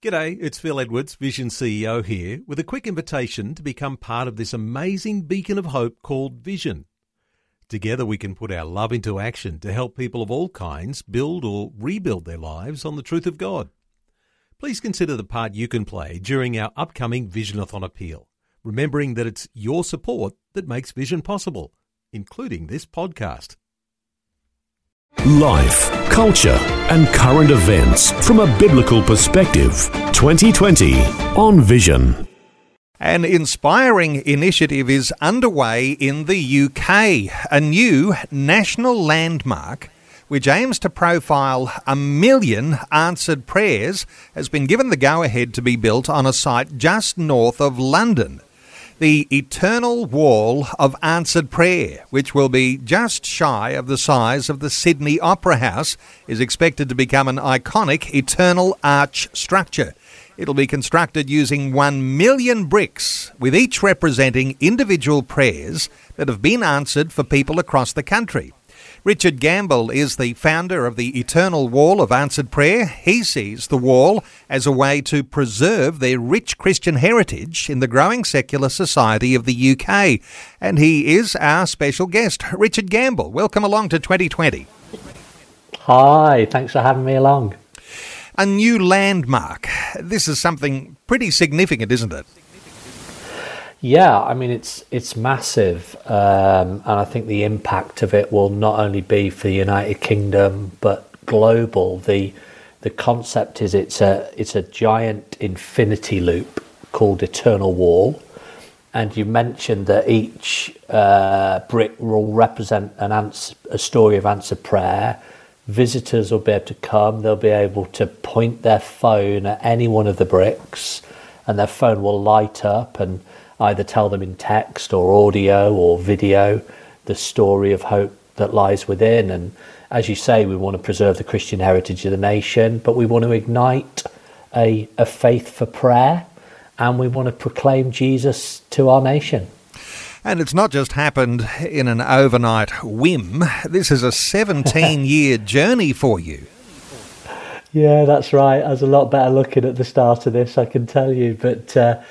G'day, it's Phil Edwards, Vision CEO here, with a quick invitation to become part of this amazing beacon of hope called Vision. Together we can put our love into action to help people of all kinds build or rebuild their lives on the truth of God. Please consider the part you can play during our upcoming Visionathon appeal, remembering that it's your support that makes Vision possible, including this podcast. Life, culture, and current events from a biblical perspective. 2020 on Vision. An inspiring initiative is underway in the UK, a new national landmark which aims to profile 1 million answered prayers has been given the go-ahead to be built on a site just north of London. The Eternal Wall of Answered Prayer, which will be just shy of the size of the Sydney Opera House, is expected to become an iconic eternal arch structure. It'll be constructed using 1 million bricks, with each representing individual prayers that have been answered for people across the country. Richard Gamble is the founder of the Eternal Wall of Answered Prayer. He sees the wall as a way to preserve their rich Christian heritage in the growing secular society of the UK. And he is our special guest. Richard Gamble, welcome along to 2020. Hi, thanks for having me along. A new landmark. This is something pretty significant, isn't it? Yeah, I mean, it's massive, and I think the impact of it will not only be for the United Kingdom but global. The concept is it's a giant infinity loop called Eternal Wall, and you mentioned that each brick will represent a story of answered prayer. Visitors will be able to come; they'll be able to point their phone at any one of the bricks, and their phone will light up and either tell them in text or audio or video the story of hope that lies within. And as you say, we want to preserve the Christian heritage of the nation, but we want to ignite a faith for prayer, and we want to proclaim Jesus to our nation. And it's not just happened in an overnight whim. This is a 17-year journey for you. Yeah, that's right. I was a lot better looking at the start of this, I can tell you. But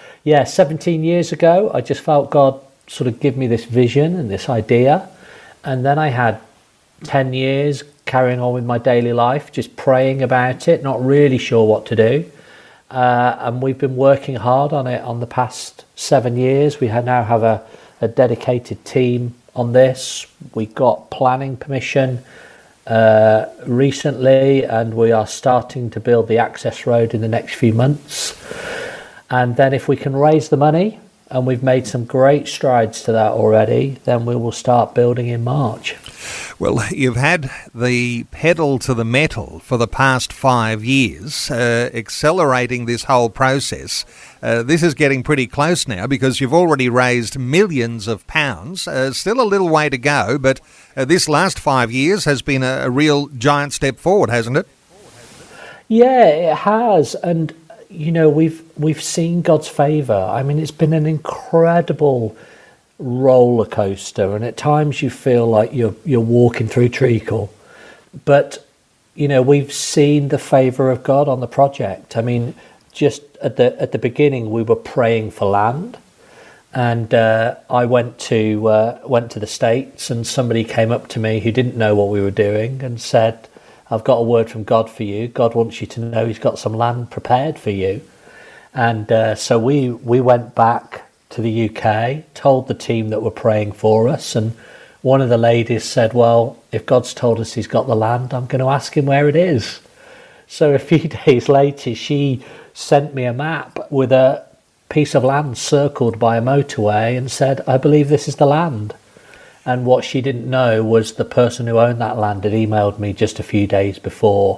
17 years ago, I just felt God sort of give me this vision and this idea. And then I had 10 years carrying on with my daily life, just praying about it, not really sure what to do. And we've been working hard on it on the past 7 years. We now have a dedicated team on this. We got planning permission recently, and we are starting to build the access road in the next few months. And then if we can raise the money, and we've made some great strides to that already, then we will start building in March. Well, you've had the pedal to the metal for the past 5 years, accelerating this whole process. This is getting pretty close now because you've already raised millions of pounds. Still a little way to go, but this last 5 years has been a real giant step forward, hasn't it? Yeah, it has. And you know, we've seen God's favour. I mean, it's been an incredible roller coaster, and at times you feel like you're walking through treacle. But you know, we've seen the favour of God on the project. I mean, just at the beginning, we were praying for land, and I went to the States, and somebody came up to me who didn't know what we were doing and said, I've got a word from God for you. God wants you to know he's got some land prepared for you. And so we went back to the UK, told the team that were praying for us. And one of the ladies said, well, if God's told us he's got the land, I'm going to ask him where it is. So a few days later, she sent me a map with a piece of land circled by a motorway and said, I believe this is the land. And what she didn't know was the person who owned that land had emailed me just a few days before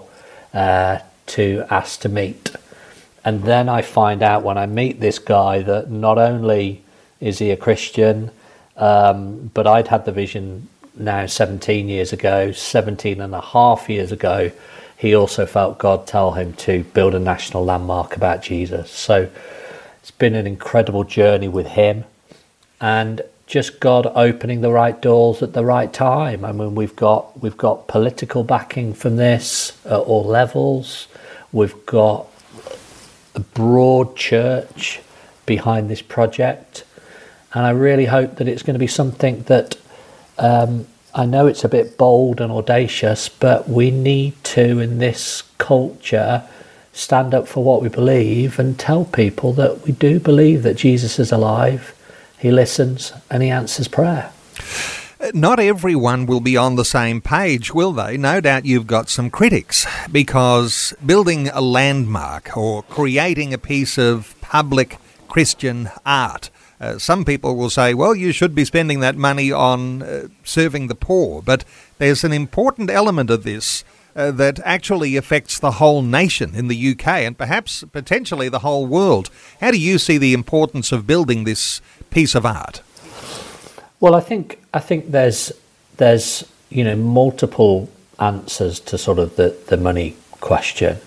to ask to meet. And then I find out when I meet this guy that not only is he a Christian, but I'd had the vision now 17 years ago, 17 and a half years ago. He also felt God tell him to build a national landmark about Jesus. So it's been an incredible journey with him. And just God opening the right doors at the right time. I mean, we've got political backing from this at all levels. We've got broad church behind this project. And I really hope that it's going to be something that, I know it's a bit bold and audacious, but we need to, in this culture, stand up for what we believe and tell people that we do believe that Jesus is alive, he listens, and he answers prayer. Not everyone will be on the same page, will they? No doubt you've got some critics, because building a landmark or creating a piece of public Christian art, some people will say, well, you should be spending that money on serving the poor. But there's an important element of this that actually affects the whole nation in the UK and perhaps potentially the whole world. How do you see the importance of building this piece of art? Well, I think there's multiple answers to sort of the money question.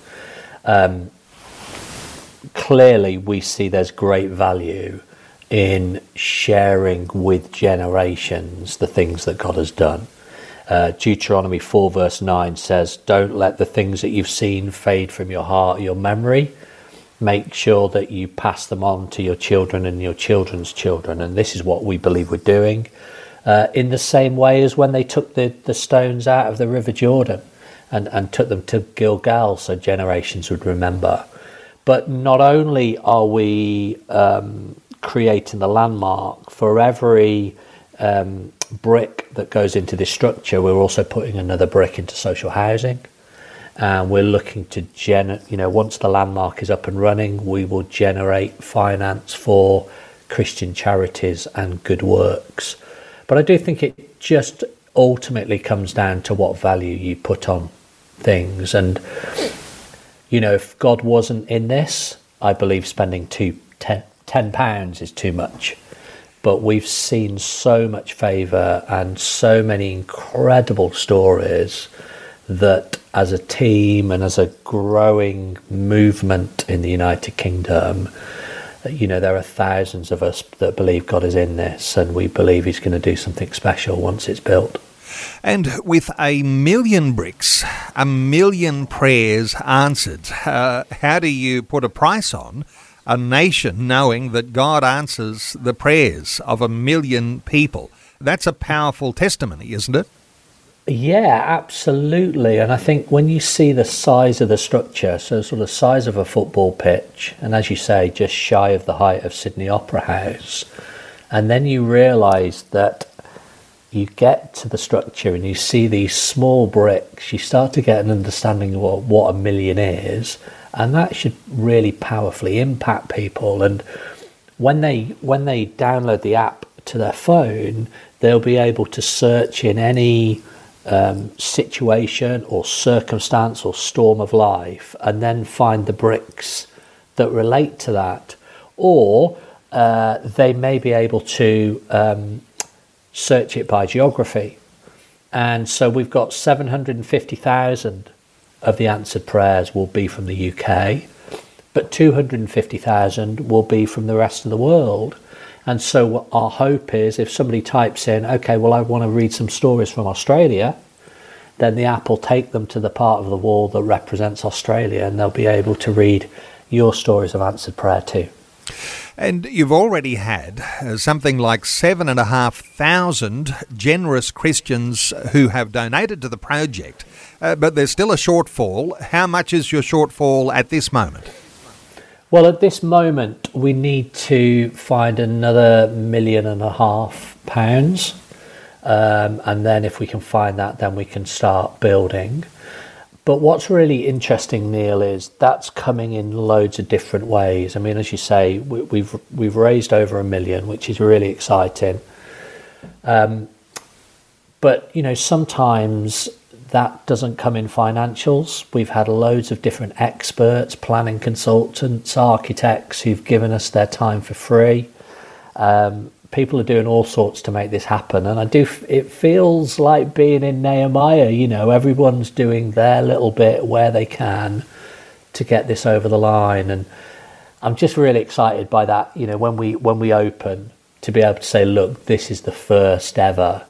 Clearly, we see there's great value in sharing with generations the things that God has done. Deuteronomy 4 verse 9 says, don't let the things that you've seen fade from your heart, your memory. Make sure that you pass them on to your children and your children's children. And this is what we believe we're doing. In the same way as when they took the stones out of the River Jordan and took them to Gilgal so generations would remember. But not only are we creating the landmark, for every brick that goes into this structure, we're also putting another brick into social housing. And we're looking to once the landmark is up and running, we will generate finance for Christian charities and good works. But I do think it just ultimately comes down to what value you put on things. And, if God wasn't in this, I believe spending £10 is too much. But we've seen so much favour and so many incredible stories that as a team and as a growing movement in the United Kingdom, there are thousands of us that believe God is in this, and we believe he's going to do something special once it's built. And with 1 million bricks, 1 million prayers answered, how do you put a price on a nation knowing that God answers the prayers of 1 million people? That's a powerful testimony, isn't it? Yeah, absolutely. And I think when you see the size of the structure, so sort of size of a football pitch, and as you say, just shy of the height of Sydney Opera House, and then you realise that you get to the structure and you see these small bricks, you start to get an understanding of what 1 million is, and that should really powerfully impact people. And when they download the app to their phone, they'll be able to search in any situation or circumstance or storm of life and then find the bricks that relate to that. Or they may be able to search it by geography. And so we've got 750,000 of the answered prayers will be from the UK, but 250,000 will be from the rest of the world. And so our hope is if somebody types in, okay, well, I want to read some stories from Australia, then the app will take them to the part of the wall that represents Australia, and they'll be able to read your stories of answered prayer too. And you've already had something like 7,500 generous Christians who have donated to the project, but there's still a shortfall. How much is your shortfall at this moment? Well, at this moment, we need to find another £1.5 million. And then if we can find that, then we can start building. But what's really interesting, Neil, is that's coming in loads of different ways. I mean, as you say, we've raised over £1 million, which is really exciting. But, sometimes that doesn't come in financials. We've had loads of different experts, planning consultants, architects who've given us their time for free. People are doing all sorts to make this happen. And it feels like being in Nehemiah, everyone's doing their little bit where they can to get this over the line. And I'm just really excited by that, when we open, to be able to say, look, this is the first ever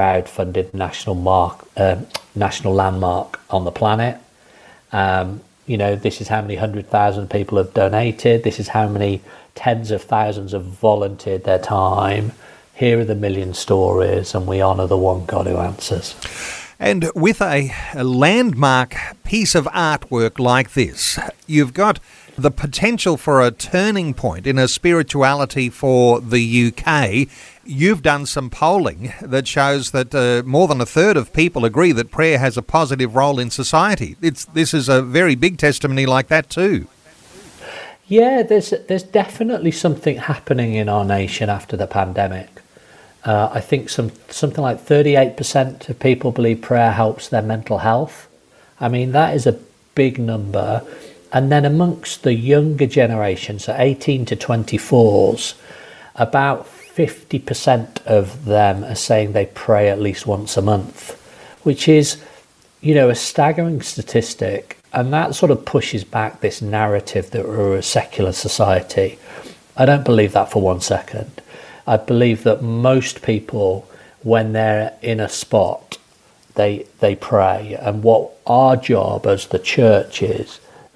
crowd-funded national landmark on the planet. this is how many 100,000 people have donated, this is how many tens of thousands have volunteered their time, here are the million stories, and we honour the one God who answers. And with a landmark piece of artwork like this, you've got the potential for a turning point in a spirituality for the UK. You've done some polling that shows that more than a third of people agree that prayer has a positive role in society. This is a very big testimony like that too. Yeah, there's definitely something happening in our nation after the pandemic. I think something like 38% of people believe prayer helps their mental health. I mean, that is a big number. And then amongst the younger generation, so 18 to 24s, about 50% of them are saying they pray at least once a month, which is, a staggering statistic. And that sort of pushes back this narrative that we're a secular society. I don't believe that for 1 second. I believe that most people, when they're in a spot, they pray. And what our job as the church is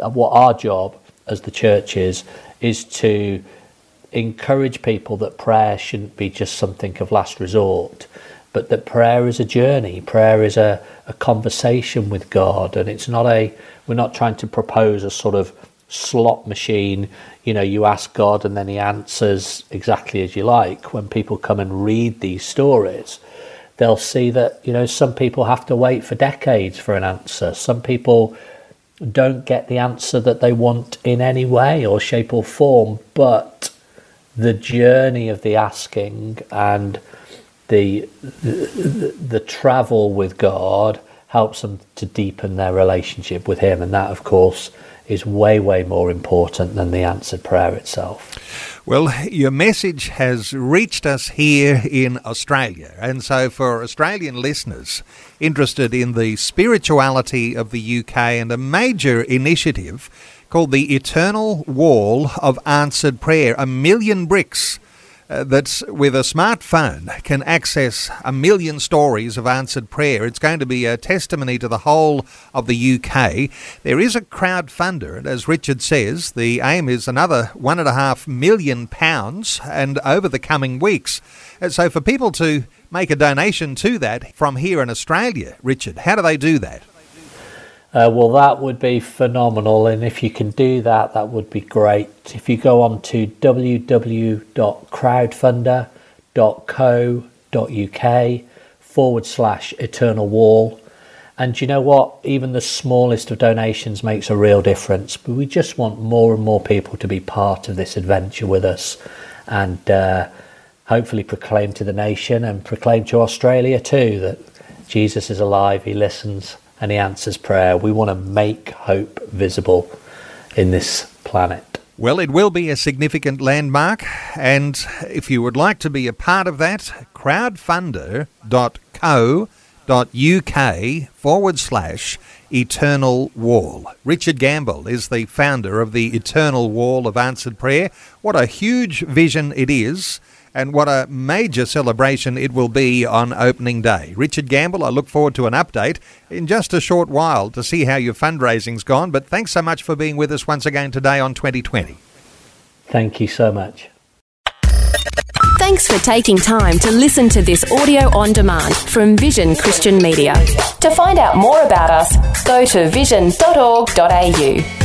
to encourage people that prayer shouldn't be just something of last resort, but that prayer is a journey. Prayer is a conversation with God, and we're not trying to propose a sort of slot machine. You ask God and then he answers exactly as you like. When people come and read these stories, they'll see that, some people have to wait for decades for an answer. Some people don't get the answer that they want in any way or shape or form, but the journey of the asking and the travel with God helps them to deepen their relationship with him, and that, of course, is way, way more important than the answered prayer itself. Well, your message has reached us here in Australia, and so for Australian listeners interested in the spirituality of the UK and a major initiative called the Eternal Wall of Answered Prayer, 1 million bricks that with a smartphone can access 1 million stories of answered prayer. It's going to be a testimony to the whole of the UK. There is a crowdfunder, and as Richard says, the aim is another £1.5 million and over the coming weeks. And so for people to make a donation to that from here in Australia, Richard, how do they do that? Well, that would be phenomenal, and if you can do that, that would be great. If you go on to www.crowdfunder.co.uk/Eternal Wall, and you know what? Even the smallest of donations makes a real difference. But we just want more and more people to be part of this adventure with us, and hopefully proclaim to the nation and proclaim to Australia too that Jesus is alive, he listens, and he answers prayer. We want to make hope visible in this planet. Well, it will be a significant landmark, and if you would like to be a part of that, crowdfunder.co.uk/Eternal Wall. Richard Gamble is the founder of the Eternal Wall of Answered Prayer. What a huge vision it is, and what a major celebration it will be on opening day. Richard Gamble, I look forward to an update in just a short while to see how your fundraising's gone, but thanks so much for being with us once again today on 2020. Thank you so much. Thanks for taking time to listen to this audio on demand from Vision Christian Media. To find out more about us, go to vision.org.au.